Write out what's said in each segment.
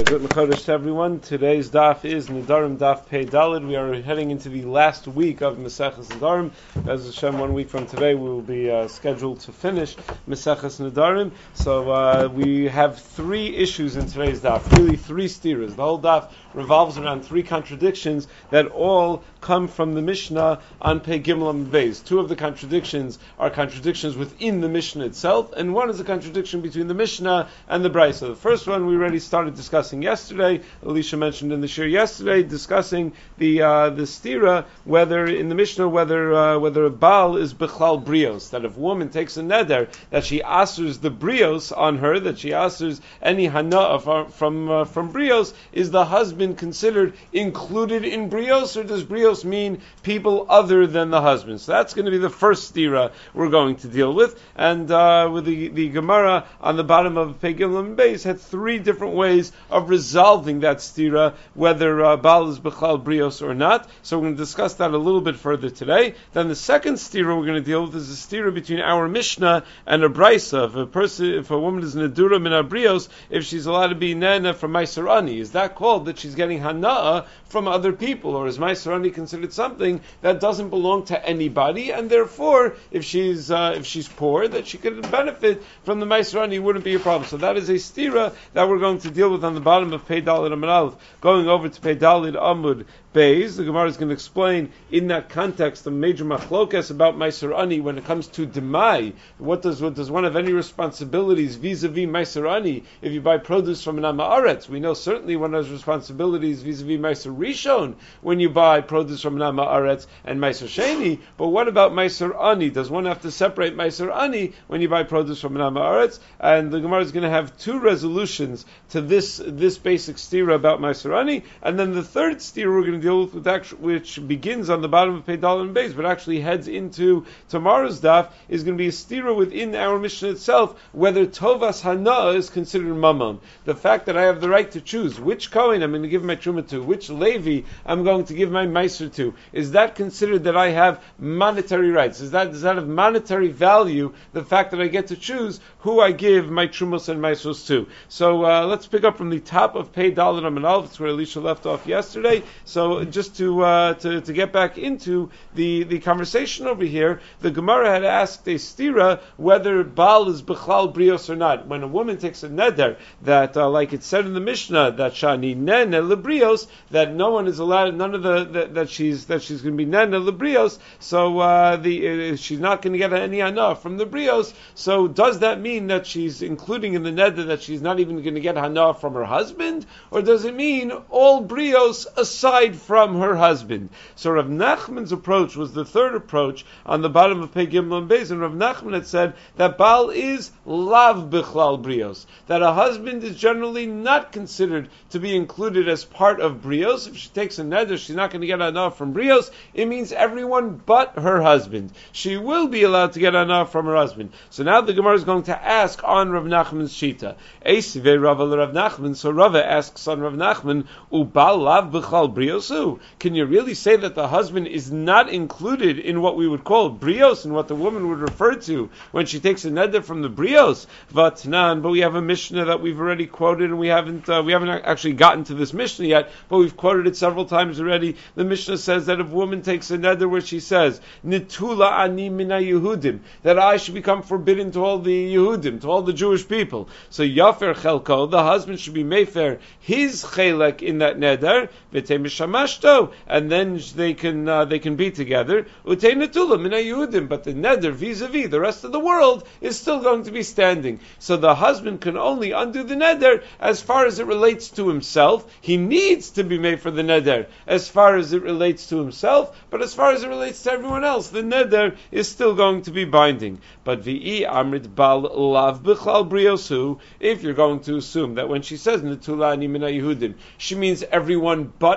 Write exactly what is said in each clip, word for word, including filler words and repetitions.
Good Mechodesh to everyone. Today's daf is Nedarim Daf Pei Dalid. We are heading into the last week of Maseches Nedarim. As Hashem, one week from today, we will be uh, scheduled to finish Maseches Nedarim. So uh, we have three issues in today's daf, really three steeras. The whole daf revolves around three contradictions that all come from the Mishnah on Pei Gimel and Beis. Two of the contradictions are contradictions within the Mishnah itself, and one is a contradiction between the Mishnah and the Brisa. The first one we already started discussing yesterday. Elisha mentioned in the shir yesterday, discussing the uh, the stira, whether in the Mishnah whether uh, whether a Baal is Bechlal Brios, that if a woman takes a neder, that she asers the Brios on her, that she asers any hana from from, uh, from Brios, is the husband considered included in Brios, or does Brios mean people other than the husband? So that's going to be the first stira we're going to deal with, and uh, with the, the Gemara on the bottom of Pei Gimel and Beis had three different ways of resolving that stira, whether uh, Baal is Bechal Brios or not. So we're going to discuss that a little bit further today. Then the second stira we're going to deal with is a stira between our Mishnah and a Brisa. If a person, if a woman is Nedura min Brios, if she's allowed to be Nena from Meiser Ani, is that called that she's getting Hana'ah from other people, or is Meiser Ani considered something that doesn't belong to anybody, and therefore, if she's uh, if she's poor, that she could benefit from the Meiser Ani, wouldn't be a problem. So that is a stira that we're going to deal with on the bottom of Pei Dalid Amud Aleph. Going over to Pei Dalid Amud Beis, the Gemara is going to explain in that context the major machlokas about Meiser Ani when it comes to Demai. What does what does one have any responsibilities vis-a-vis Meiser Ani if you buy produce from an Amaretz? We know certainly one has responsibilities vis-a-vis Meiser Rishon when you buy produce from an Amaretz and Meiser Sheni. But what about Meiser Ani? Does one have to separate Meiser Ani when you buy produce from an Amaretz? And the Gemara is going to have two resolutions to this this basic stira about Meiser Ani, and then the third stira we're going to deal with, with actual, which begins on the bottom of Pei Dalid and Beis, but actually heads into tomorrow's daf, is going to be a stira within our Mishnah itself, whether Tovas Hana is considered Mammon. The fact that I have the right to choose which Kohen I'm going to give my Truma to, which Levi I'm going to give my Meiser to, is that considered that I have monetary rights? Is that, does that have monetary value, the fact that I get to choose who I give my Trumos and Meisers to? So uh, let's pick up from the top of Pei Dalid Amud Aleph. That's where Elisha left off yesterday. So just to, uh, to to get back into the, the conversation over here, the Gemara had asked a stira whether Baal is Bechlal Brios or not. When a woman takes a neder, that uh, like it said in the Mishnah, that Shani Nene Lebrios, that no one is allowed, none of the, the that she's that she's going to be Nene Lebrios, so uh, the uh, she's not going to get any hana from the Brios. So does that mean that she's including in the neder that she's not even going to get hana from her husband, or does it mean all Brios aside from her husband? So Rav Nachman's approach was the third approach on the bottom of Pei Gimel and Beis, and Rav Nachman had said that Baal is lav bichlal brios, that a husband is generally not considered to be included as part of brios. If she takes a neder, she's not going to get enough from brios. It means everyone but her husband. She will be allowed to get enough from her husband. So now the Gemara is going to ask on Rav Nachman's shita. Eisive Rava Rav Nachman. So Rava asks on Rav Nachman, Ubal lav bichlal briosu. Can you really say that the husband is not included in what we would call brios, and what the woman would refer to when she takes a neder from the brios? Vatnan, but we have a Mishnah that we've already quoted, and we haven't uh, we haven't actually gotten to this Mishnah yet, but we've quoted it several times already. The Mishnah says that if a woman takes a neder where she says Nitula ani mina Yehudim, that I should become forbidden to all the Yehudim, to all the Jewish people. So Yafer Chelko, the husband should be mefer his chelek in that neder, v'tei mishamashto, and then they can uh, they can be together. Utei netula mina Yehudim, but the neder vis-a-vis the rest of the world is still going to be standing. So the husband can only undo the neder as far as it relates to himself. He needs to be made for the neder as far as it relates to himself, but as far as it relates to everyone else, the neder is still going to be binding. But v'i amrit bal lav bichlal briosu, if you're going to assume that when she says netula ani mina Yehudim, she means everyone but her husband,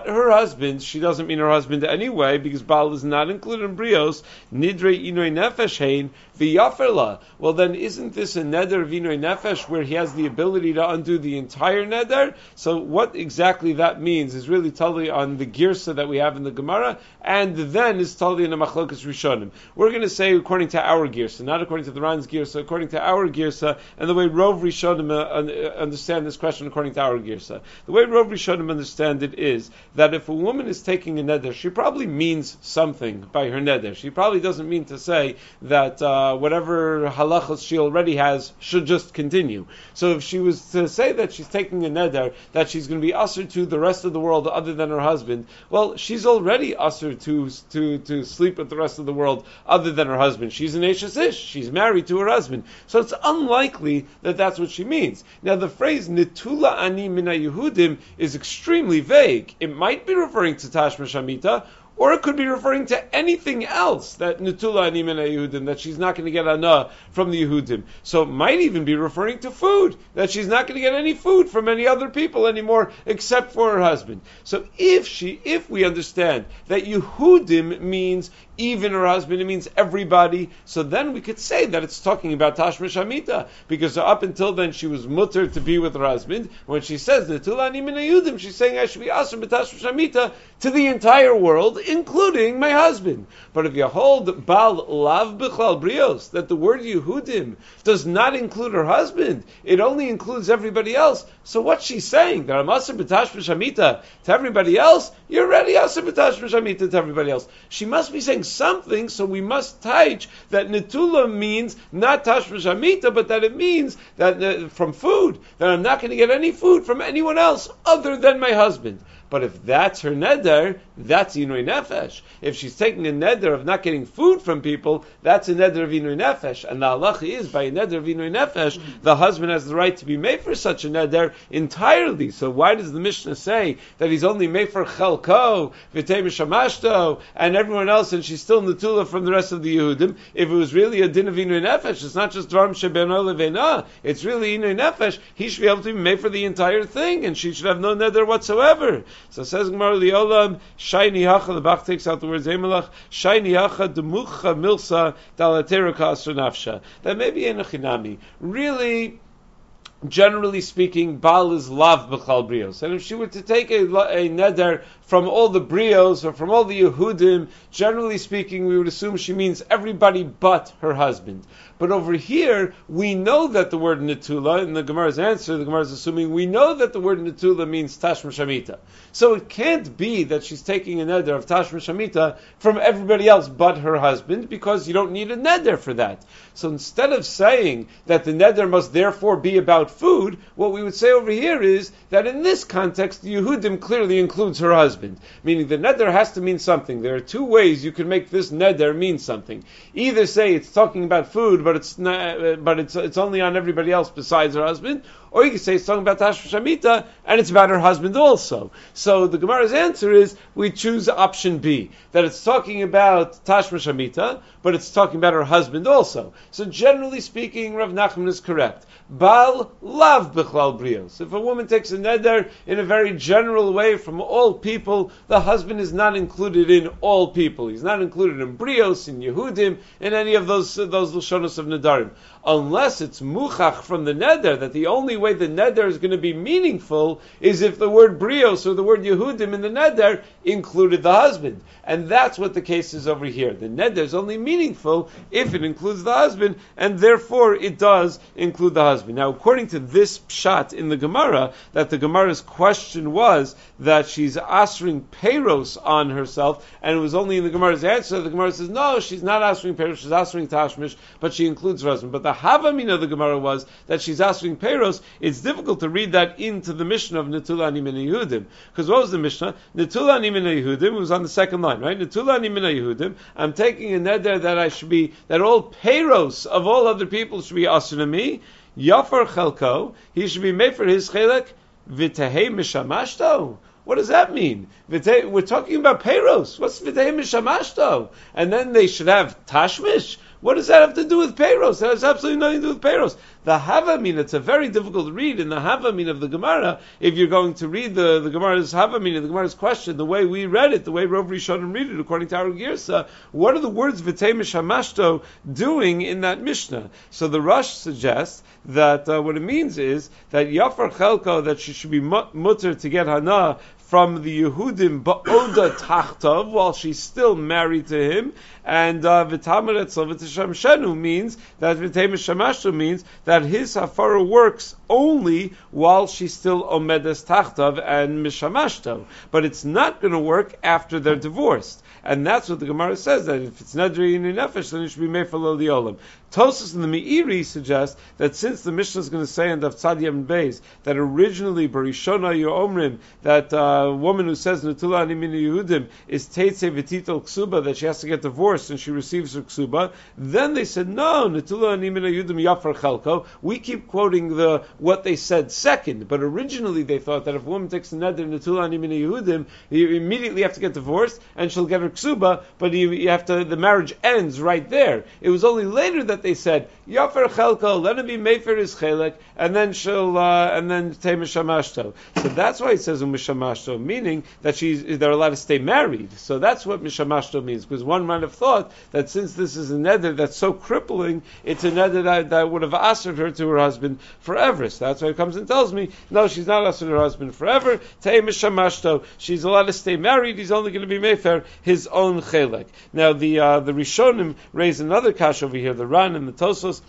husband, she doesn't mean her husband anyway, because Baal is not included in Brios. Nidre inoy nefesh hein v'yaferla. Well, then isn't this a neder of inoy nefesh where he has the ability to undo the entire neder? So what exactly that means is really totally on the girsa that we have in the Gemara, and then is totally in the Machlokas Rishonim. We're going to say according to our girsa, not according to the Ran's girsa, according to our girsa, and the way Rov Rishonim uh, understand this question according to our girsa. The way Rov Rishonim understand it is that if a woman is taking a neder, she probably means something by her neder. She probably doesn't mean to say that uh, whatever halachas she already has should just continue. So if she was to say that she's taking a neder, that she's going to be usher to the rest of the world other than her husband, well, she's already usher to to to sleep with the rest of the world other than her husband. She's an Eshes Ish. She's married to her husband. So it's unlikely that that's what she means. Now, the phrase Nitula Ani Mina Yehudim is extremely vague. It might be referring to Tashma Shamita, or it could be referring to anything else that Nitula Ani Mina Yehudim, that she's not going to get Ana from the Yehudim. So it might even be referring to food, that she's not going to get any food from any other people anymore except for her husband. So if she, if we understand that Yehudim means even her husband, it means everybody, so then we could say that it's talking about Tashma Shamita, because up until then she was mutter to be with her husband. When she says Nitula Ani Mina Yehudim, she's saying I should be asur b'Tashma Shamita to the entire world, including my husband. But if you hold Bal Lav B'chlal Brios, that the word Yehudim does not include her husband, it only includes everybody else, so what's she saying? That I'm asur b'Tashma Shamita to everybody else? You're already asur b'Tashma Shamita to everybody else. She must be saying something, so we must teach that Nitula means not Tashma Shamita, but that it means that uh, from food, that I'm not going to get any food from anyone else other than my husband. But if that's her neder, that's Inui Nefesh. If she's taking a neder of not getting food from people, that's a neder of Inui Nefesh. And the halacha is, by a neder of Inui Nefesh, the husband has the right to be made for such a neder entirely. So why does the Mishnah say that he's only made for Chelko, V'tei Mishamashto, and everyone else, and she's still Netula from the rest of the Yehudim? If it was really a din of Inui Nefesh, it's not just Dvarim Shebeno Levena, it's really Inui Nefesh, he should be able to be made for the entire thing, and she should have no neder whatsoever. So it says Gemara Liolam, Shayni Hacha, the Bach takes out the word Zemelach, Shayni Hacha Demucha Milsa Dalatera Kasra Nafsha. That may be in a Chinami. Really, generally speaking, Baal is Lav B'chal Brios. And if she were to take a, a neder from all the Brios or from all the Yehudim, generally speaking, we would assume she means everybody but her husband. But over here, we know that the word Netula, in the Gemara's answer, the Gemara is assuming, we know that the word Netula means Tashma Shamita. So it can't be that she's taking a neder of Tashma Shamita from everybody else but her husband, because you don't need a neder for that. So instead of saying that the neder must therefore be about food, what we would say over here is that in this context, the Yehudim clearly includes her husband. Meaning the neder has to mean something. There are two ways you can make this neder mean something. Either say it's talking about food, but it's not, but it's it's only on everybody else besides her husband, or you can say it's talking about Tashma Shamita and it's about her husband also. So the Gemara's answer is we choose option B, that it's talking about Tashma Shamita, but it's talking about her husband also. So generally speaking, Rav Nachman is correct. Baal Lav B'chlal Brios. If a woman takes a neder in a very general way from all people, the husband is not included in all people. He's not included in Brios, in Yehudim, in any of those uh, those Lashonos of Nedarim. Unless it's muchach from the neder, that the only way the neder is going to be meaningful is if the word Brios or the word Yehudim in the neder included the husband. And that's what the case is over here. The neder is only meaningful if it includes the husband, and therefore it does include the husband. Now, according to this pshat in the Gemara, that the Gemara's question was that she's asring peros on herself, and it was only in the Gemara's answer, the Gemara says, no, she's not asring peros, she's asring tashmish, but she includes her husband. But the Havamin of the Gemara was that she's asking Peros. It's difficult to read that into the Mishnah of Netula Ani Mina Yehudim. Because what was the Mishnah? Netula Ani Mina Yehudim, it was on the second line, right? Netula Ani Mina Yehudim, I'm taking a neder that I should be, that all Peros of all other people should be asur to me. Yafar Chelko, he should be made for his chelek, V'tehei Mishamashto. What does that mean? We're talking about Peros. What's V'tehei Mishamashto? And then they should have Tashmish. What does that have to do with Peiros? That has absolutely nothing to do with Peiros. The Havamina, it's a very difficult read in the Havamina of the Gemara. If you're going to read the, the Gemara's Havamina, the Gemara's question, the way we read it, the way Rav Rishonim read it, according to our Girsa, what are the words V'tei Mishamashto doing in that Mishnah? So the Rush suggests that uh, what it means is that Yafar Chelko, that she should be mutter to get Hana from the Yehudim ba'oda tachtav, while she's still married to him, and v'tamer etzel v'tishamshenu means that v'tei mishamashtu means that his hafara works only while she's still omedes tachtav and mishamashto, but it's not going to work after they're divorced. And that's what the Gemara says, that if it's Nedri in Nefesh, then it should be made for Lo Liolam. Tosfos and the Meiri suggest that since the Mishnah is going to say in Daf Tzad Yem Beis that originally Barishona Yoomrim, that a uh, woman who says Netula Ani Min Yehudim is Teitze V'Titol Ksuba, that she has to get divorced and she receives her Ksuba, then they said no, Netula Ani Min Yehudim Yafar Chelko. We keep quoting the what they said second, but originally they thought that if a woman takes the Neder Netula Ani Min Yehudim, you immediately have to get divorced and she'll get her Ksuba, but you, you have to, the marriage ends right there. It was only later that they said Yafer Chelko, let him be made for his chelek, and then she'll uh, and then Tei Mishamashto. So that's why it says Mishamashto, meaning that she's they're allowed to stay married. So that's what Mishamashto means, because one might have thought that since this is a neder that's so crippling, it's a neder that, that would have asked her to her husband forever. So that's why it comes and tells me, no, she's not asked her husband forever. Tei Mishamashto, she's allowed to stay married. He's only going to be made for his own chelek. Now the uh, the Rishonim raise another kash over here. The Ran and the Tosfos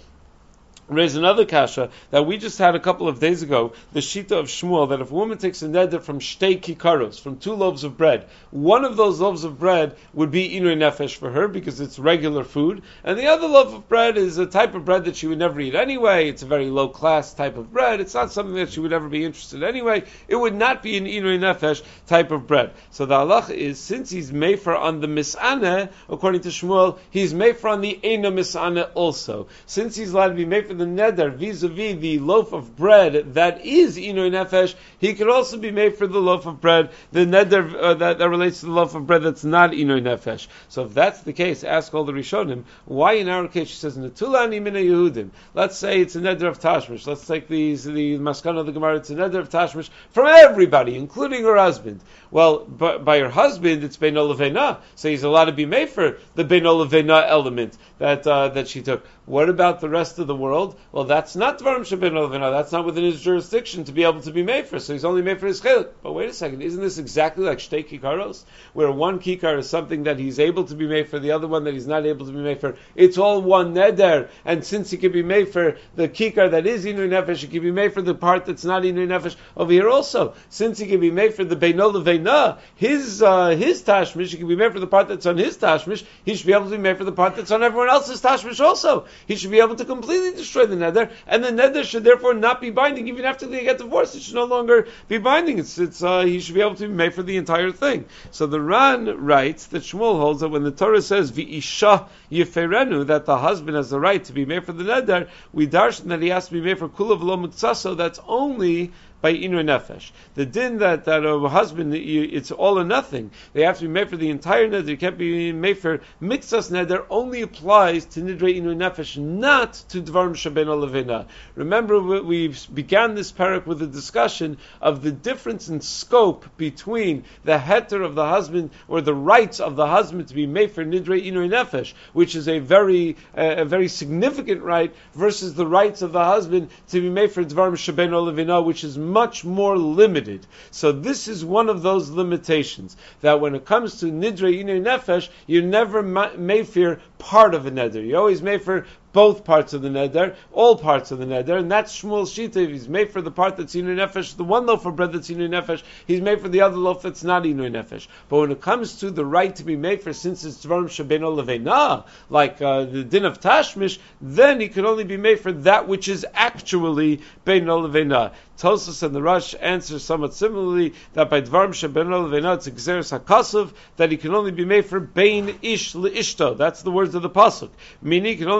raise another kasha that we just had a couple of days ago, the Shita of Shmuel, that if a woman takes a neder from shtei kikaros, from two loaves of bread, one of those loaves of bread would be inui nefesh for her because it's regular food, and the other loaf of bread is a type of bread that she would never eat anyway. It's a very low class type of bread. It's not something that she would ever be interested in anyway. It would not be an inui nefesh type of bread. So the halach is, since he's mefer on the mis'aneh, according to Shmuel, he's mefer on the eino mis'aneh also. Since he's allowed to be mefer the neder vis-a-vis the loaf of bread that is inui nefesh, he could also be made for the loaf of bread, the neder uh, that, that relates to the loaf of bread that's not inui nefesh. So if that's the case, ask all the Rishonim, why in our case she says Netula Ani Min Yehudim? Let's say it's a neder of tashmish. Let's take these the maskana of the Gemara. It's a neder of tashmish from everybody, including her husband. Well, by, by her husband, it's beino levena, so he's allowed to be made for the beino levena element that uh, that she took. What about the rest of the world? Well, that's not Dvarim Shebeino Levena. That's not within his jurisdiction to be able to be made for. So he's only made for his chelik. But wait a second, isn't this exactly like shtei kikaros, where one kikar is something that he's able to be made for, the other one that he's not able to be made for? It's all one neder, and since he can be made for the kikar that is inui nefesh, he can be made for the part that's not inui nefesh over here also. Since he can be made for the beino levena, his uh, his tashmish, he can be made for the part that's on his tashmish. He should be able to be made for the part that's on everyone else's tashmish also. He should be able to completely destroy the neder, and the neder should therefore not be binding. Even after they get divorced, it should no longer be binding. It's, it's uh, he should be able to be made for the entire thing. So the Ran writes that Shmuel holds that when the Torah says v'isha yiferenu, that the husband has the right to be made for the neder, we darshan that he has to be made for kulav lo mutzaso. That's only by inui nefesh. The din that, that a husband, it's all or nothing. They have to be made for the entire neder. It can't be made for mixas neder. Only applies to nidrei inui nefesh, not to dvarim shebeino levena. Remember, we began this parak with a discussion of the difference in scope between the heter of the husband, or the rights of the husband to be made for nidrei inui nefesh, which is a very, uh, a very significant right, versus the rights of the husband to be made for dvarim shebeino levena, which is much more limited. So this is one of those limitations, that when it comes to nidrei inui nefesh, you're never ma- made for part of a neder. You're always made for both parts of the neder, all parts of the neder, and that's Shmuel's shita. If he's made for the part that's inui nefesh, the one loaf of bread that's inui nefesh, he's made for the other loaf that's not inui nefesh. But when it comes to the right to be made for, since it's dvarim shebeino levena, like uh, the din of tashmish, then he can only be made for that which is actually beino levena. Tosfos and the Rush answer somewhat similarly, that by dvarim shebeino levena it's exeris hakasuv, that he can only be made for bein ish leishto. That's the words of the pasuk. Meaning he can only be made for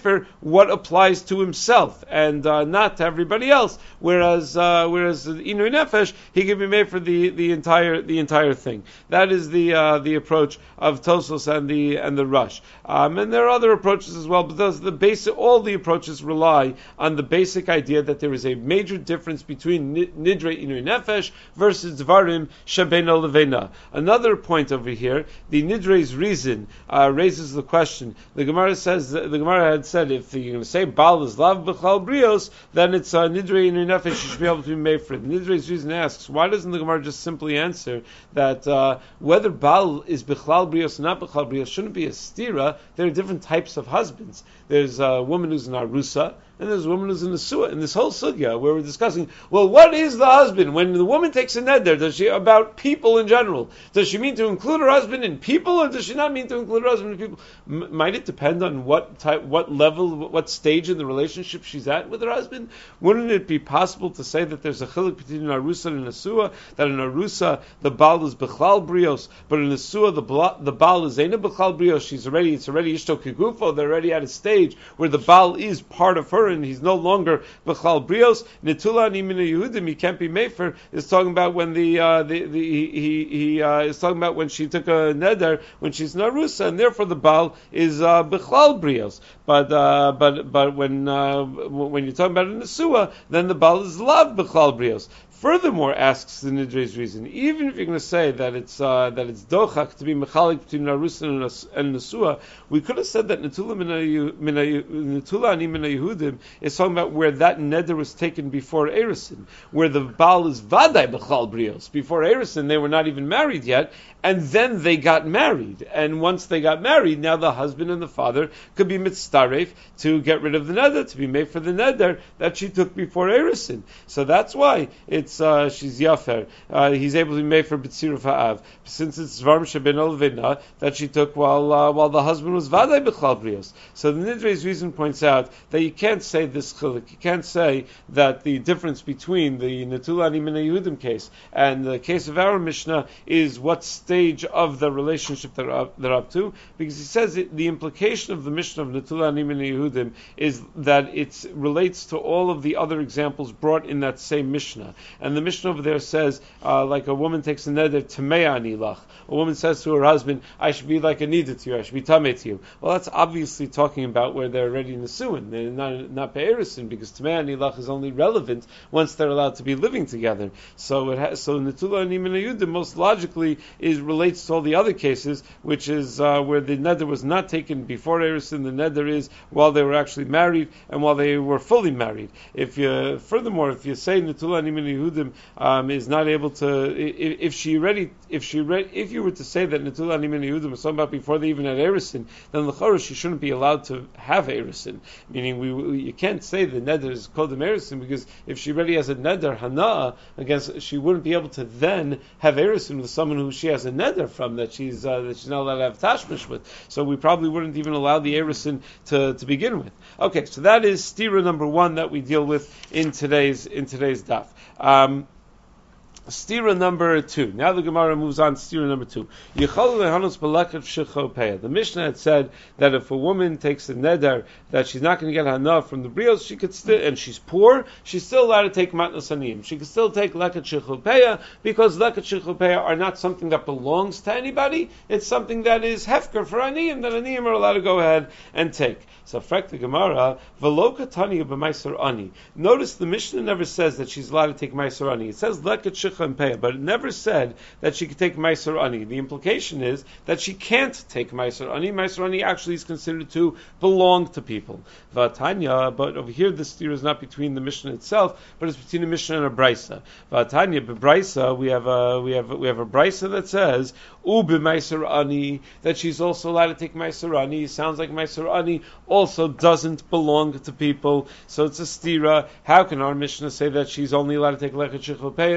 mefer what applies to himself and uh, not to everybody else. Whereas uh, whereas Inui Nefesh, he can be mefer the, the entire the entire thing. That is the uh, the approach of Tosos and the and the Rush. Um, and there are other approaches as well, but those, the basic all the approaches rely on the basic idea that there is a major difference between Nidre Inui Nefesh versus Dvarim Shebeina Levena. Another point over here, the Nidre's reason uh, raises the question. The Gemara says the Gemara had said if you're going to say Baal is Lav B'chal Brios, then it's uh, Nidre Inui Nefesh. You should be able to be made for it. Nidre's reason asks, why doesn't the Gemara just simply answer that uh, whether Baal is B'chal Brios or not B'chal Brios shouldn't be a stira? There are different types of husbands. There's a woman who's an arusa, and there's a woman who's in the suah. In this whole sugya where we're discussing, well, what is the husband? When the woman takes a neder, does she, about people in general, does she mean to include her husband in people, or does she not mean to include her husband in people? M- might it depend on what type, what level, what stage in the relationship she's at with her husband? Wouldn't it be possible to say that there's a chiluk between an arusa and a suah, that in arusa, the baal is bechal brios, but in the suah, the, bla, the baal is ena bechal brios, she's already, it's already ishto kigufo, they're already at a stage where the baal is part of her, and he's no longer b'chal brios. Netula ani mina Yehudim, he can't be mefer, is talking about when the, uh, the, the he, he uh, is talking about when she took a neder, when she's narusa, and therefore the baal is uh, b'chal brios. But uh, but but when uh, when you're talking about a nesua, then the baal is lav b'chal brios. Furthermore, asks the Nidre's reason, even if you're going to say that it's uh, that it's dochak to be mechalik between narusa and nesua, we could have said that netula netula ani mina Yehudim is talking about where that neder was taken before Erusin, where the baal is vaday b'chal brios. Before Erusin, they were not even married yet, and then they got married. And once they got married, now the husband and the father could be mitzaref to get rid of the neder, to be made for the neder that she took before Erusin. So that's why it's Uh, she's yafer. Uh, he's able to be made for b'tziruf ha'av, since it's zvarm sheben olvina that she took while uh, while the husband was vaday b'chal brios. So the Nidre's reason points out that you can't say this chiluk. You can't say that the difference between the netula ani mina Yehudim case and the case of our Mishnah is what stage of the relationship they're up, they're up to, because he says it, the implication of the Mishnah of netula ani mina Yehudim is that it relates to all of the other examples brought in that same Mishnah. And the Mishnah over there says, uh, like a woman takes a neder, tamei ani lach. A woman says to her husband, I should be like a nida to you, I should be tamei to you. Well, that's obviously talking about where they're already nesuin, they're not, not be'erisin, because tamei ani lach is only relevant once they're allowed to be living together. So it has, so netula ani mina Yehudim most logically is relates to all the other cases, which is uh, where the neder was not taken before erisin, the neder is while they were actually married and while they were fully married. If you, furthermore, if you say netula ani mina Yehudim Um, is not able to. If, if she already, if she re, if you were to say that Netula Ani Mina Yehudim was talking about before they even had Erusin, then l'chorah she shouldn't be allowed to have Erusin. Meaning, we, we you can't say the neder is called the Erusin, because if she already has a neder hana against, she wouldn't be able to then have Erusin with someone who she has a neder from that she's uh, that she's not allowed to have tashmish with. So we probably wouldn't even allow the Erusin to to begin with. Okay, so that is stira number one that we deal with in today's in today's daf. Um, Stira number two. Now the Gemara moves on to stira number two. The Mishnah had said that if a woman takes a neder that she's not going to get hana from the brios, she could still, and she's poor, she's still allowed to take matnas aniyim. She could still take leket shechupeya, because leket shechupeya are not something that belongs to anybody. It's something that is hefker for aniyim, that aniyim are allowed to go ahead and take. So, frek the Gemara, v'loka tanya b'maiser ani. Notice the Mishnah never says that she's allowed to take maiser ani. It says leket shechupeya and pay, but it never said that she could take Meiser Ani. The implication is that she can't take Meiser Ani. Meiser Ani actually is considered to belong to people. Vatanya, but over here the steer is not between the Mishnah itself, but it's between the Mishnah and a Brisa. Vatanya, beBrisa, we have a we have we have a Brisa that says Ube Meiser Ani, that she's also allowed to take Meiser Ani. Sounds like Meiser Ani also doesn't belong to people, so it's a stira. How can our Mishnah say that she's only allowed to take Lechet Shechel Peah, implying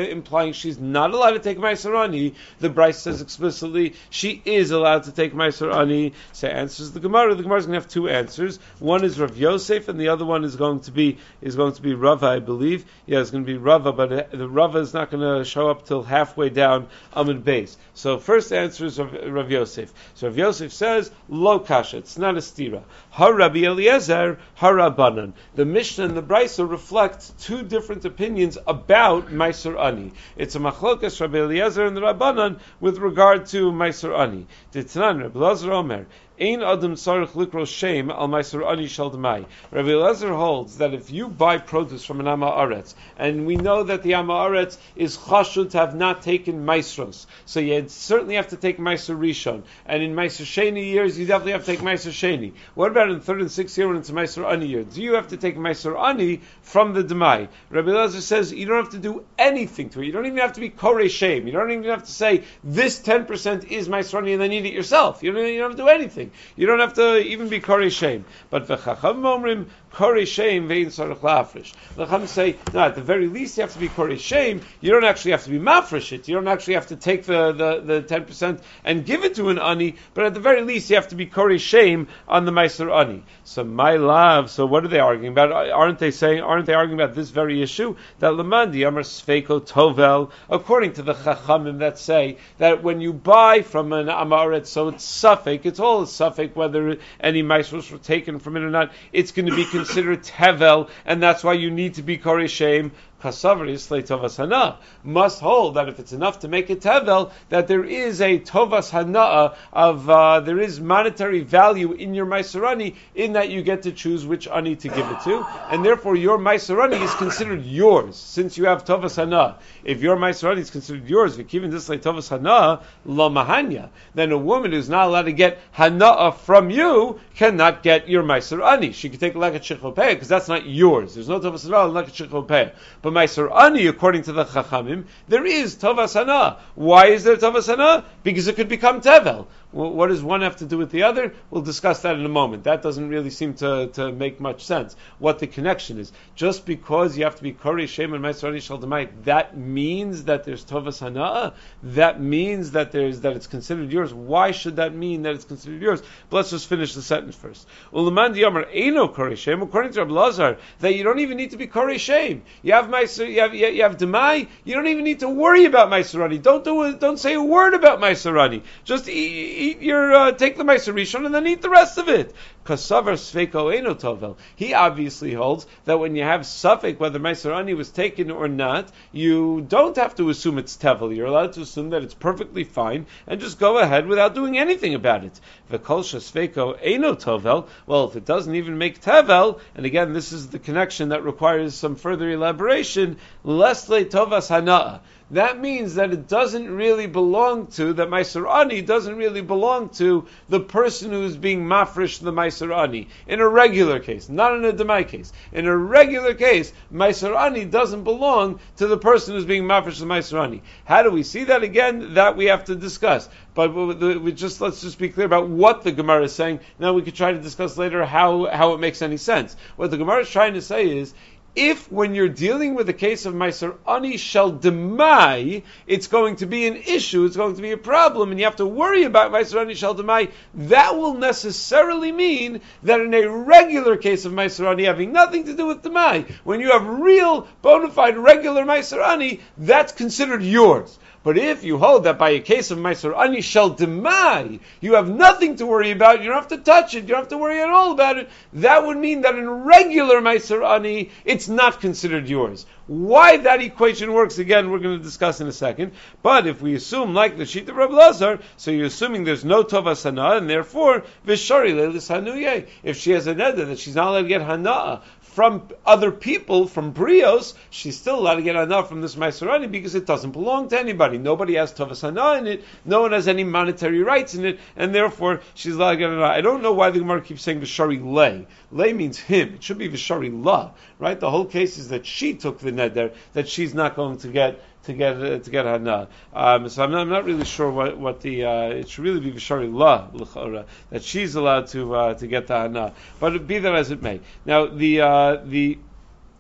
implying she's not allowed to take Meiser Ani, the Bryce says explicitly she is allowed to take Meiser Ani. So answers the Gemara. The Gemara is going to have two answers. One is Rav Yosef, and the other one is going to be is going to be Rava, I believe. Yeah, it's going to be Rava, but uh, the Rava is not going to show up till halfway down Amud Beis. So first answer is Rav, Rav Yosef. So Rav Yosef says Lo Kasha. It's not a stira. Ha Rabbi Eliezer, Ha Rabbanan. The Mishnah and the Brisa reflect two different opinions about Meiser Ani. It's a machlokas Rabbi Eliezer and the Rabbanan with regard to Meiser Ani. Ditnan Rabbi Elazar Omer. Ein adam tzarich likros shem al meiser ani shel demai. Rabbi Elazar holds that if you buy produce from an Ama Aretz, and we know that the Ama Aretz is chashud to have not taken meisros, so you certainly have to take meiser rishon, and in meiser sheni years you definitely have to take meiser sheni. What about in the third and sixth year when it's a meiser ani year? Do you have to take meiser ani from the demai? Rabbi Elazar says you don't have to do anything to it. You don't even have to be korei shem. You don't even have to say this ten percent is meiser ani and then eat it yourself. You don't, you don't have to do anything. You don't have to even be korei shem. But v'chacham omrim korei shem ve'in tzarich la'afresh. The Chacham say, no, at the very least you have to be korei shem. You don't actually have to be mafresh it. You don't actually have to take the, the, the ten percent and give it to an ani, but at the very least you have to be korei shem on the meiser ani. So my love, so what are they arguing about? Aren't they saying, aren't they arguing about this very issue? That lamandi amar sveiko tovel, according to the Chachamim that say that when you buy from an amaret, so it's suffix, it's all a suffix whether any meiseros were taken from it or not, it's going to be considered tevel, and that's why you need to be korei shem. Kasavari Slay Tovas Hana must hold that if it's enough to make it tevel, that there is a Tovas Hana of uh, there is monetary value in your Meiser Ani, in that you get to choose which ani to give it to, and therefore your Meiser Ani is considered yours since you have Tovas Hana. If your Meiser Ani is considered yours, V'kivin this like Tovas Hana Lo Mahanya, then a woman who's not allowed to get Hana from you cannot get your Meiser Ani. She can take like a Shechopeh because that's not yours. There's no Tovas Hana like a Shechopeh. But Meiser Ani, according to the Chachamim, there is Tovas Hana. Why is there Tovas Hana? Because it could become Tevel. Well, what does one have to do with the other? We'll discuss that in a moment. That doesn't really seem to, to make much sense. What the connection is. Just because you have to be Korei Shem and Meiser Ani Shel Demai, that means that there's Tovas Hana? That means that there's that it's considered yours. Why should that mean that it's considered yours? But let's just finish the sentence first. Uleman Diyamar Eino Korei Shem, according to Rabbi Lazar, that you don't even need to be Korei Shem. You have Meiser, you have you have Demai, you don't even need to worry about Meiser Ani. Don't do it, don't say a word about Meiser Ani. Just eat, eat your uh, take the Meiser Rishon and then eat the rest of it. Kasavar Sveiko Eino Tovel. He obviously holds that when you have suffix, whether Meiser Ani was taken or not, you don't have to assume it's Tevel. You're allowed to assume that it's perfectly fine and just go ahead without doing anything about it. V'kolsha Sveiko Eino Tovel. Well, if it doesn't even make Tevel, and again, this is the connection that requires some further elaboration, Lesle Tovas Hana'a. That means that it doesn't really belong to, that Meiser Ani doesn't really belong to the person who's being mafresh the Meiser Ani. In a regular case, not in a Demai case. In a regular case, Meiser Ani doesn't belong to the person who's being mafresh the Meiser Ani. How do we see that again? That we have to discuss. But we just let's just be clear about what the Gemara is saying. Now we could try to discuss later how, how it makes any sense. What the Gemara is trying to say is, if when you're dealing with a case of Meiser Ani Shel Demai, it's going to be an issue, it's going to be a problem, and you have to worry about Meiser Ani Shel Demai, that will necessarily mean that in a regular case of Meiser Ani having nothing to do with Demai, when you have real, bona fide, regular Meiser Ani, that's considered yours. But if you hold that by a case of Meiser Ani Shel Demai, you have nothing to worry about, you don't have to touch it, you don't have to worry at all about it, that would mean that in regular Meiser Ani, it's not considered yours. Why that equation works, again, we're going to discuss in a second. But if we assume, like the sheet of Rabbi Lazar, so you're assuming there's no Tovas Hana, and therefore, Vishari Leilis Hanuye. If she has a neder that she's not allowed to get Hana from other people, from Brios, she's still allowed to get Hana from this Meiser Ani because it doesn't belong to anybody. Nobody has Tovas Hana in it, no one has any monetary rights in it, and therefore she's allowed to get Hana. I don't know why the Gemara keeps saying Vishari Lei. Lei means him. It should be Vishari La, right? The whole case is that she took the neder, that she's not going to get to get uh, to get hana. Um, so I'm not, I'm not really sure what what the uh, it should really be v'shari la l'chora, that she's allowed to uh, to get the hana. But be that as it may. Now the uh, the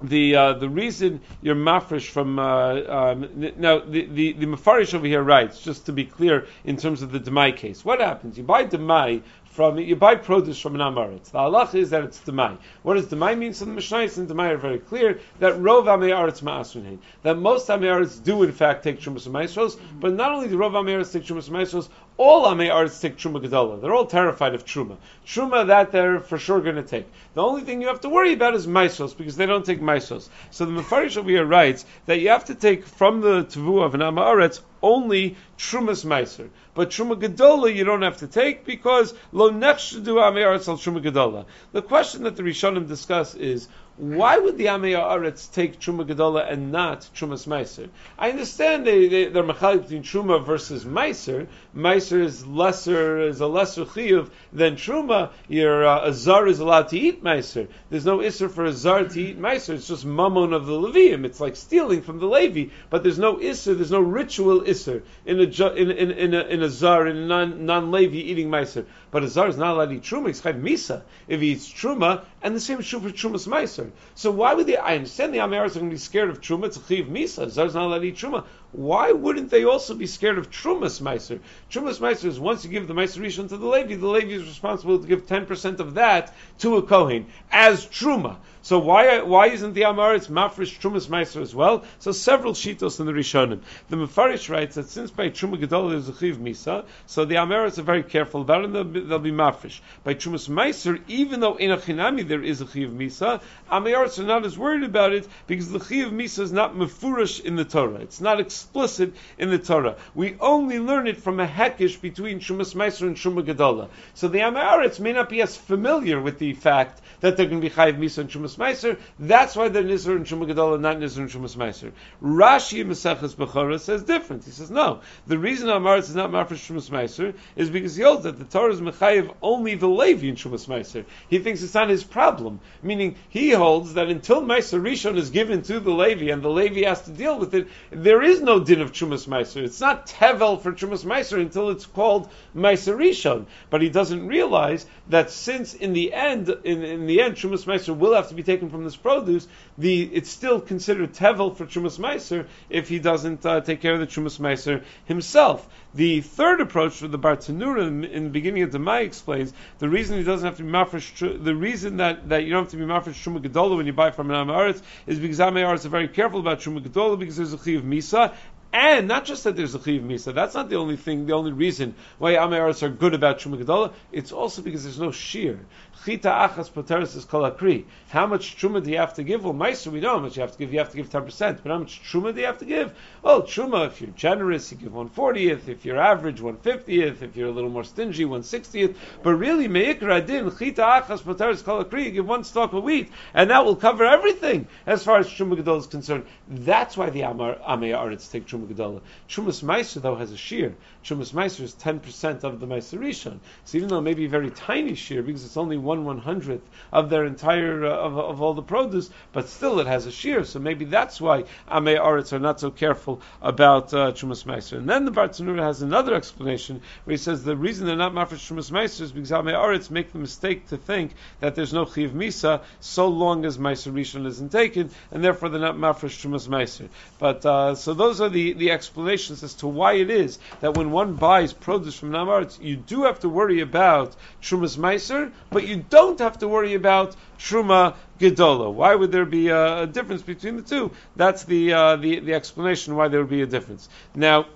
the uh, the reason you're mafresh from uh, um, now the the, the Mefarish over here writes, just to be clear in terms of the Demai case. What happens? You buy Demai from you buy produce from an Amaretz. The halach is that it's Demai. What does Demai mean? So the Mishnayos and Demai are very clear that Rov Amei Aretz Ma'asrin, that most Amei Aretz do in fact take Trumas Maisros, but not only do Rov Amei Aretz take Trumas Maisros, all Amei Aretz take Truma Gedola. They're all terrified of Truma. Truma that they're for sure going to take. The only thing you have to worry about is Maisros, because they don't take Maisros. So the Mefarish over here writes that you have to take from the Tevu of an Amei Aretz only Trumas Meiser. But Truma Gedola you don't have to take because Lo Nechshadu Amei Aretz al Truma Gedola. The question that the Rishonim discuss is, why would the Amei Aretz take Truma Gedola and not Trumas Meiser? I understand they, they, they're mechalik between Truma versus Meiser. Meiser is lesser, is a lesser chiyuv than Truma. Your uh, a zar is allowed to eat Meiser. There's no isser for a zar to eat Meiser. It's just mammon of the Levium. It's like stealing from the Levi, but there's no isser. There's no ritual isser in a in in in a, in a zar in a non non Levi eating Meiser. But a zar is not allowed to eat Truma. He's chayv misa if he eats Truma, and the same is true for Trumas Meiser. So why would they? I understand the Amei Aretz are going to be scared of Truma. It's a chiv misa. Zar's not allowed to eat Truma. Why wouldn't they also be scared of Trumas Meiser? Trumas Meiser is once you give the Meiser Rishon to the Levi, the Levi is responsible to give ten percent of that to a Kohen as Truma. So why why isn't the Amei Aretz mafresh Trumas Meiser as well? So several shitos in the Rishonim. The Mefarish writes that since by Truma Gedola there's a chiv misa, so the Amei Aretz are very careful about it, and they'll be, they'll be mafresh. By Trumas Meiser, even though in a chinami there is a chiv misa, Amei Aretz are not as worried about it because the chiv misa is not mefurish in the Torah. It's not explicit in the Torah. We only learn it from a hekish between Trumas Meiser and Truma Gedola. So the Amei Aretz may not be as familiar with the fact that they're going to be chayiv misa and Trumas Meiser. That's why they're Nizr and Truma Gedola, not Nizr and Trumas Meiser. Rashi in Maseches Bechorah says different. He says no. The reason Amei Aretz is not mafresh Trumas Meiser is because he holds that the Torah is mechayiv only the Levi in Trumas Meiser. He thinks it's not his problem. Meaning he holds that until Meiser Rishon is given to the Levi and the Levi has to deal with it, there is no din of Trumas Meiser. It's not tevel for Trumas Meiser until it's called Meiser Rishon. But he doesn't realize that since in the end, in, in the end, Trumas Meiser will have to be taken from this produce, the it's still considered tevel for Trumas Meiser if he doesn't uh, take care of the Trumas Meiser himself. The third approach for the Bartanura in, in the beginning of Demai explains the reason he doesn't have to be mafresh, the reason that, that you don't have to be mafresh Truma Gedola when you buy from an Amei Aretz is because Amei Aretz are very careful about Truma Gedola because there's a chiv misa. And not just that there's a chiv misa, that's not the only thing, the only reason why Amei Aretz are good about Truma Gedola. It's also because there's no shear. Chita achas poteres is kol akri. How much truma do you have to give? Well, Meiser, we know how much you have to give. You have to give ten percent. But how much truma do you have to give? Well, truma, if you're generous, you give one fortieth. If you're average, one fiftieth. If you're a little more stingy, one sixtieth. But really, meikra din chita achas poteres kol akri. You give one stalk of wheat, and that will cover everything as far as Truma Gedola is concerned. That's why the Amei Aretz take Truma Gedola. Trumas Meiser though has a shear. Trumas Meiser is ten percent of the Meiser Rishon. So even though it may be a very tiny shear because it's only one one hundredth of their entire uh, of, of all the produce, but still it has a shear. So maybe that's why Amei Aretz are not so careful about uh, Trumas Meiser. And then the Bartanura has another explanation where he says the reason they're not mafresh Trumas Meiser is because Amei Aretz make the mistake to think that there's no Chiv Misa so long as Meiser Rishon isn't taken, and therefore they're not mafresh Trumas Meiser. But uh, so those are the, the explanations as to why it is that when one buys produce from Amei Aretz, you do have to worry about Trumas Meiser, but you don't have to worry about Truma Gedola. Why would there be a, a difference between the two? That's the, uh, the the explanation why there would be a difference. Now,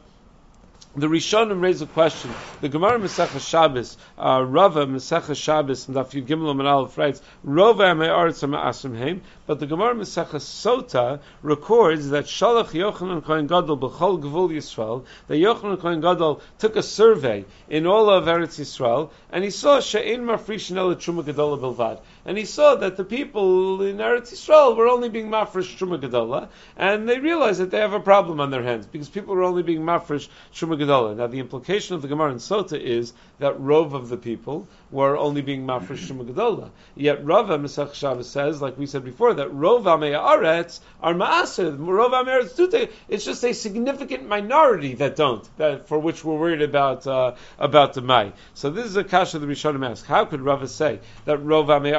the Rishonim raise a question. The Gemara Masechah Shabbos, uh, Rava Masechah Shabbos, and Daf Yud Gimel and Aleph writes, Rova Amei Aretz Ma'asrim Heim, but the Gemara Masechah Sota records that Shalach Yochanan Kohen Gadol B'chol Gvul Yisrael, that Yochanan Kohen Gadol took a survey in all of Eretz Yisrael, and he saw She'ein Mafrishin El Truma Gedola Bilvad, and he saw that the people in Eretz Yisrael were only being mafresh Truma Gedola, and they realized that they have a problem on their hands because people were only being mafresh Truma Gedola. Now, the implication of the Gemara in Sota is that Rov of the people were only being mafresh Truma Gedola. Yet Rava Masech Shabbos says, like we said before, that Rov Amei Aretz are Ma'aser. Rov Amei Aretz do take. It's just a significant minority that don't, that for which we're worried about uh, about the Mai. So this is a kasha the Rishonim ask. How could Rava say that Rov Amei Aretz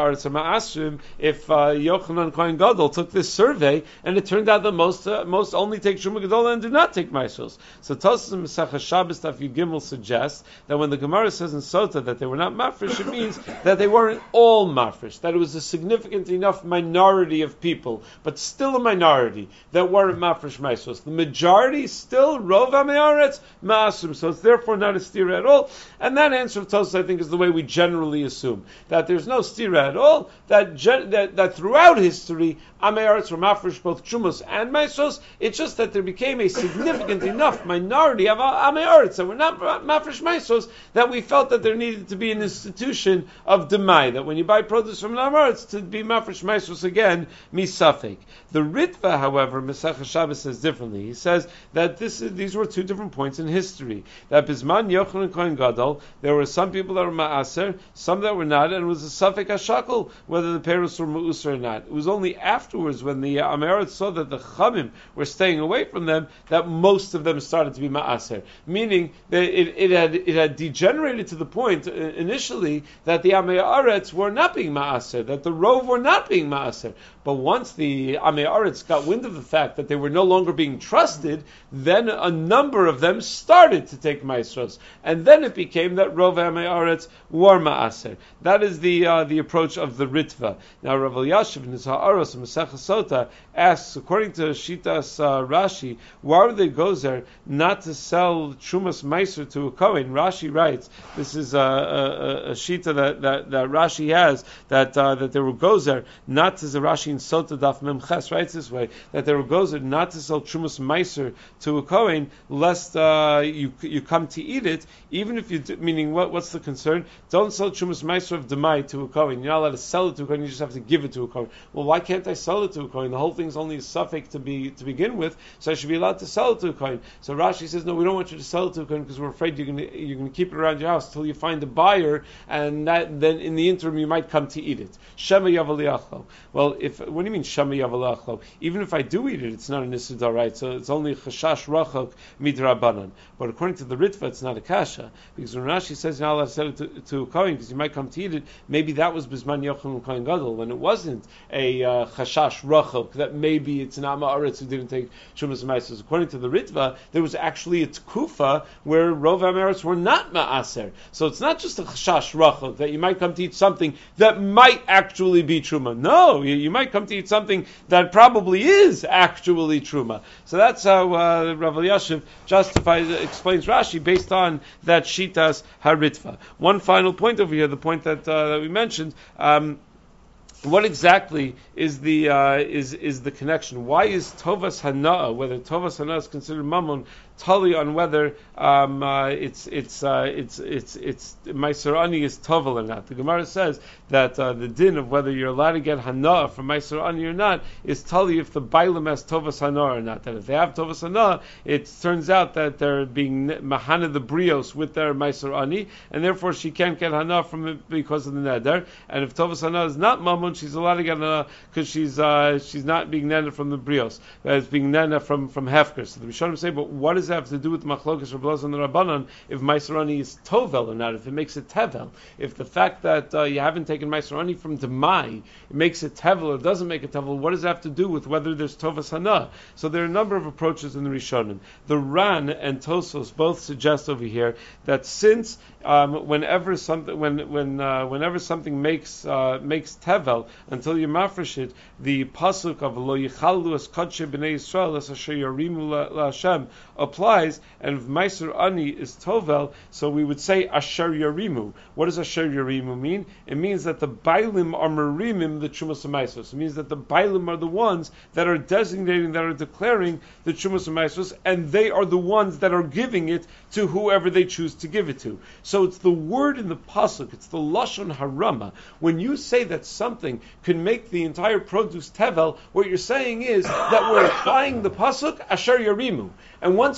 Aretz are ma'asrim if uh, Yochanan Kohen Gadol took this survey and it turned out that most uh, most only take Truma Gedola and do not take Maisros. So Tosas and Masechah Shabbos Daf Yud Gimel suggests that when the Gemara says in Sota that they were not mafresh, it means that they weren't all mafresh, that it was a significant enough minority of people, but still a minority that weren't mafresh Maisros. The majority still Rov Amearetz ma'asrim. So it's therefore not a stira at all. And that answer of Tosas, I think, is the way we generally assume, that there's no stira at all, that gen- that, that throughout history, Ameyaretz were mafresh both Trumos and Maisros. It's just that there became a significant enough minority of Ameyaretz that were not mafresh Maisros that we felt that there needed to be an institution of Demai, that when you buy produce from an Ameyaretz, to be mafresh Maisros again, misafek. The Ritva, however, Masechah Shabbos says differently. He says that this is, these were two different points in history. That Bisman Yochanan Kohen Gadol, there were some people that were ma'aser, some that were not, and it was a safek hashakol whether the parents were ma'user or not. It was only afterwards when the Ameyaretz saw that the Chamim were staying away from them that most of them started to be ma'aser. Meaning that it, it had it had degenerated to the point uh, initially that the Ameyaretz were not being ma'aser, that the Rov were not being ma'aser. But once the Ameyaretz got wind of the fact that they were no longer being trusted, then a number of them started to take Maisros, and then it became that Rov Ameyaretz were ma'aser. That is the uh, the approach of the Ritva. Now Rav Elyashiv in his Ha'aros and Masechah Sota asks, according to Shitas uh, Rashi, why would they gozer not to sell Trumas Meiser to a Kohen? Rashi writes, this is a, a, a Shita that, that, that Rashi has, that uh, that there were gozer not to, the Rashi in Sota Daf Mem Ches writes this way, that there were gozer not to sell Trumas Meiser to a Kohen, lest uh, you you come to eat it, even if you do, meaning what what's the concern? Don't sell Trumas Meiser of Demai to a Kohen. You're not allowed to sell it to a Kohen, you just have to give it to a Kohen. Well, why can't I sell it to a Kohen? The whole thing's only a suffix to be to begin with, so I should be allowed to sell it to a Kohen. So Rashi says, no, we don't want you to sell it to a Kohen because we're afraid you're going to you're going to keep it around your house until you find a buyer, and that, then in the interim you might come to eat it. Shema Yavaliachlo. Well, if what do you mean Shema Yavaliachlo? Even if I do eat it, it's not an Isudah, right? So it's only Chashash Rachok Midrabanan. But according to the Ritva, it's not a kasha, because when Rashi says you're not allowed to sell it to, to a Kohen because you might come to eat it, maybe that was Bisman Yochanan Kohen Gadol, when it wasn't a uh, Chashash Rachok, that maybe it's an Ameyaretz who didn't take Shumas Maisros. According to the Ritva, there was actually a Tkufa where Rov Ameyaretz were not Ma'aser. So it's not just a Chashash Rachok, that you might come to eat something that might actually be Truma. No, you, you might come to eat something that probably is actually Truma. So that's how uh, Rav Elyashiv justifies, explains Rashi based on that Shitas HaRitva. One final point over here, the point that, uh, that we mentioned, um, what exactly is the uh, is is the connection? Why is Tovas Hana'ah, whether Tovas Hana'ah is considered Mammon, tali on whether um, uh, it's it's uh, it's it's it's Meiser Ani is Tovel or not? The Gemara says that uh, the din of whether you're allowed to get Hana'ah from Meiser Ani or not is tali if the Bailam has Tovas Hana'ah or not. That if they have Tovas Hana'ah, it turns out that they're being Mahana the Brios with their Meiser Ani, and therefore she can't get Hana'ah from it because of the Neder. And if Tovas Hana'ah is not Mammon, she's allowed to get Hana'ah because she's uh, she's not being Neder from the Brios, but it's being Neder from from Hefker. So the Rishonim say, but what does that have to do with Machlokas Rav Elazar and the Rabbanan if Meiser Ani is Tovel or not? If it makes it Tevel, if the fact that uh, you haven't taken Meiser Ani from Demai, it makes it Tevel or doesn't make it Tevel, what does it have to do with whether there's Tovas Hana'ah? So there are a number of approaches in the Rishonim. The Ran and Tosos both suggest over here that since um, whenever something when when uh, whenever something makes uh, makes Tevel until you mafresh it, the pasuk of Lo Yichalu Es Kodshe B'nei Yisrael Es Asher Yarimu LaHashem applies, and if Meiser Ani is Tovel, so we would say Asher Yarimu. What does Asher Yarimu mean? It means that the Bailim are Merimim the Trumas Meisos. It means that the Bailim are the ones that are designating, that are declaring the Trumas Meisos, and they are the ones that are giving it to whoever they choose to give it to. So it's the word in the pasuk, it's the Lashon Harama. When you say that something can make the entire produce Tevel, what you're saying is that we're applying the pasuk Asher Yarimu. And once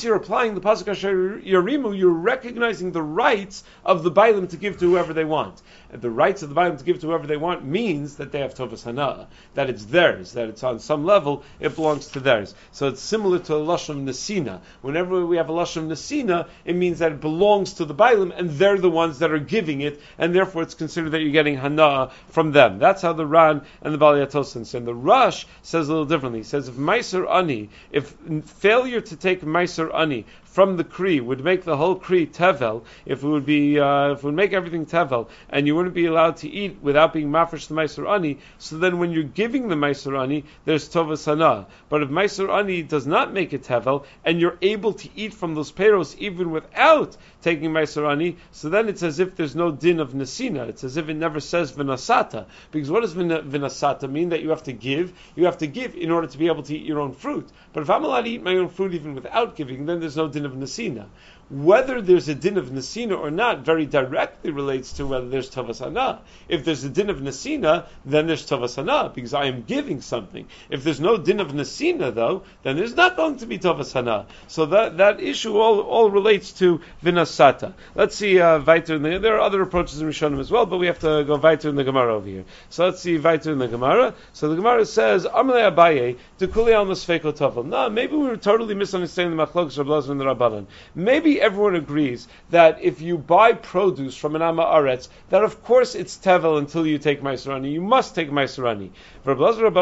once you're applying the pasuk asher yarimu, you're recognizing the rights of the bailim to give to whoever they want. And the rights of the bailim to give to whoever they want means that they have tovas hana, that it's theirs, that it's on some level it belongs to theirs. So it's similar to a lashon nesina. Whenever we have a lashon nesina, it means that it belongs to the bailim, and they're the ones that are giving it, and therefore it's considered that you're getting hana from them. That's how the Ran and the Bali Atosin say. And the Rush says a little differently. He says if Meiser Ani, if failure to take Meiser Ani from the Kri would make the whole Kri Tevel, if it would be, uh, if it would make everything Tevel, and you wouldn't be allowed to eat without being mafresh the Meiser Ani, so then when you're giving the Meiser Ani, there's Tovas Hana. But if Meiser Ani does not make it Tevel, and you're able to eat from those peros even without taking Meiser Ani, so then it's as if there's no din of Nesina. It's as if it never says Vinasata. Because what does Vinasata mean? That you have to give? You have to give in order to be able to eat your own fruit. But if I'm allowed to eat my own fruit even without giving, then there's no din of Nesina. Whether there's a din of Nesina or not very directly relates to whether there's Tavas Hana. If there's a din of Nesina, then there's Tavas Hana, because I am giving something. If there's no din of Nesina, though, then there's not going to be Tavas Hana. So that, that issue all, all relates to Vinasata. Let's see uh, weiter in the, there are other approaches in Rishonim as well, but we have to go weiter in the Gemara over here. So let's see weiter in the Gemara. So the Gemara says, Amalei Abaye, Dekuli al Masfeko Tavel. No, maybe we were totally misunderstanding the Machlokes Rav Elazar and the Rabbanan. Maybe everyone agrees that if you buy produce from an Amma Aretz, that of course it's Tevel until you take Meiser Ani. You must take Meiser Ani. But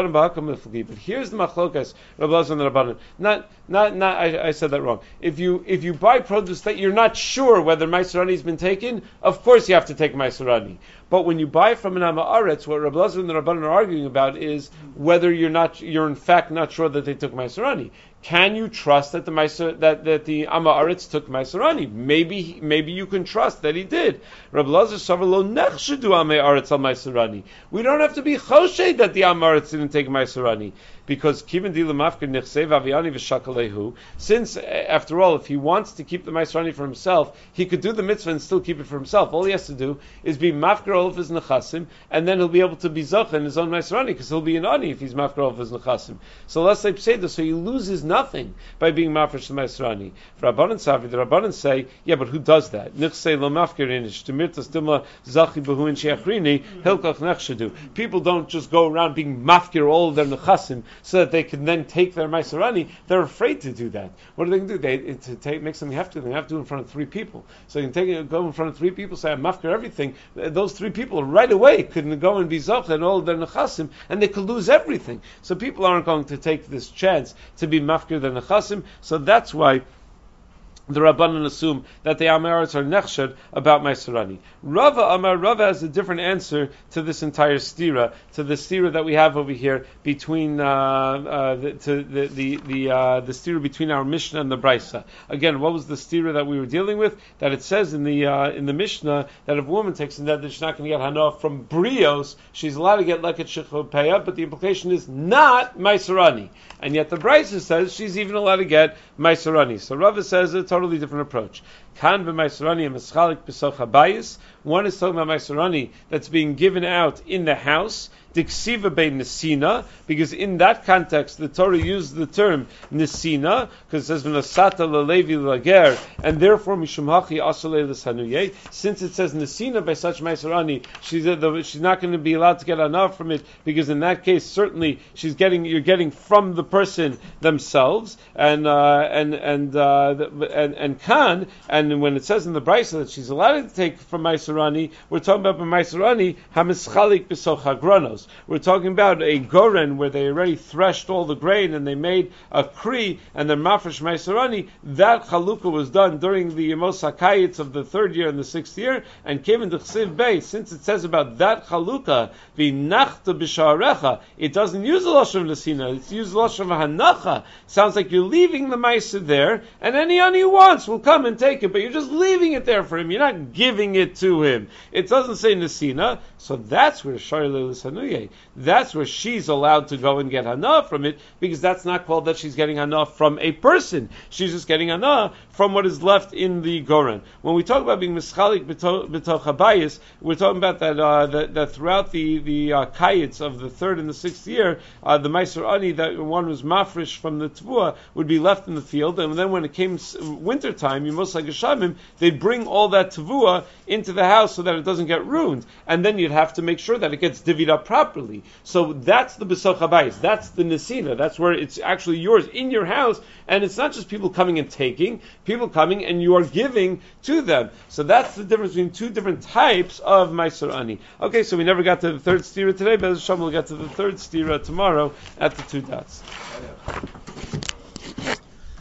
here's the Machlokas, Rav Elazar and the Rabbanan. Not, not, not. I, I said that wrong. If you if you buy produce that you're not sure whether Meiser Ani has been taken, of course you have to take Meiser Ani. But when you buy from an Amma Aretz, what Rav Elazar and the Rabbanan are arguing about is whether you're not, you're in fact not sure that they took Meiser Ani. Can you trust that the Meiser, that, that the Amma Aretz took Meiser Ani? Maybe maybe you can trust that he did. Rav Elazar savar lo nechshedu Amma Aretz al Meiser Ani. We don't have to be choshed that the Amma Aretz didn't take Meiser Ani, because kiven di lemafker nechsev aviani v'shakalehu. Since after all, if he wants to keep the Meiser Ani for himself, he could do the mitzvah and still keep it for himself. All he has to do is be mafker all of his nechasim, and then he'll be able to be zocha in his own Meiser Ani, because he'll be an ani if he's mafker all of his nechasim. So let's say pseudo, so he loses nothing by being mafresh the Meiser Ani. For Rabbanan Savi, the Rabbanan say, yeah, but who does that? Nichsei lo mafker inish tumirtas dimla zachi behu in sheachrini hilkach nechshedu. People don't just go around being mafker all of their nechasim so that they can then take their Meiser Ani. They're afraid to do that. What do they do? They to take make something have to. They have to do it in front of three people. So you can take it, go in front of three people, say I'm mafker everything. Those three people right away could go and be zoch and all of their nechasim, and they could lose everything. So people aren't going to take this chance to be mafker their nechasim. So that's why the Rabbanan assume that the Amaretz are nechshed about Meiser Ani. Rava Amar, Rava has a different answer to this entire stira, to the stira that we have over here between uh, uh, the, to the the the, uh, the stira between our Mishnah and the Brisa. Again, what was the stira that we were dealing with? That it says in the uh, in the Mishnah that if a woman takes in that, that she's not going to get hana from brios, she's allowed to get leket shechopeya, but the implication is not Meiser Ani. And yet the Brisa says she's even allowed to get Meiser Ani. So Rava says a totally different approach. Kan b'Meiser Ani and Meschalik b'soch habayis. One is talking about Meiser Ani that's being given out in the house. Diksiva bein nesina, because in that context the Torah used the term nesina, because it says v'nasata lelevi lager, and therefore mishum hachi asalei l'sanuye. Since it says nesina by such Meiser Ani, she's uh, she's not going to be allowed to get enough from it, because in that case certainly she's getting you're getting from the person themselves, and uh, and and, uh, and and kan, and when it says in the Brisa that she's allowed to take from Meiser Ani, we're talking about Meiser Ani hamischalik b'soch hagranos. We're talking about a goren where they already threshed all the grain and they made a kri and then mafresh Meiser Ani. That chalukah was done during the Yemos HaKayitz of the third year and the sixth year, and came into Chsiv Bey. Since it says about that chalukah, v'nachta b'sha'arecha, it doesn't use the lashon of nesina, it's used the lashon of hanacha. Sounds like you're leaving the Meiser there, and any ani who wants will come and take it, but you're just leaving it there for him. You're not giving it to him. It doesn't say nesina, So that's where Shoyle L'Sanuye, that's where she's allowed to go and get hana from it, because that's not called that she's getting hana from a person. She's just getting hana from what is left in the goren. When we talk about being mischalik b'toch habayis, we're talking about that uh, that, that throughout the the uh, kayitz of the third and the sixth year, uh, the meiser ani that one was mafresh from the tvua would be left in the field, and then when it came winter time, you most like a shamim, they'd bring all that tvua into the house so that it doesn't get ruined, and then you'd have to make sure that it gets divvied up properly. So that's the b'soch habayis, that's the nesina, that's where it's actually yours in your house, and it's not just people coming and taking, people coming and you are giving to them. So that's the difference between two different types of meiser ani. Okay, so we never got to the third stira today, but we'll get to the third stira tomorrow at the two dots.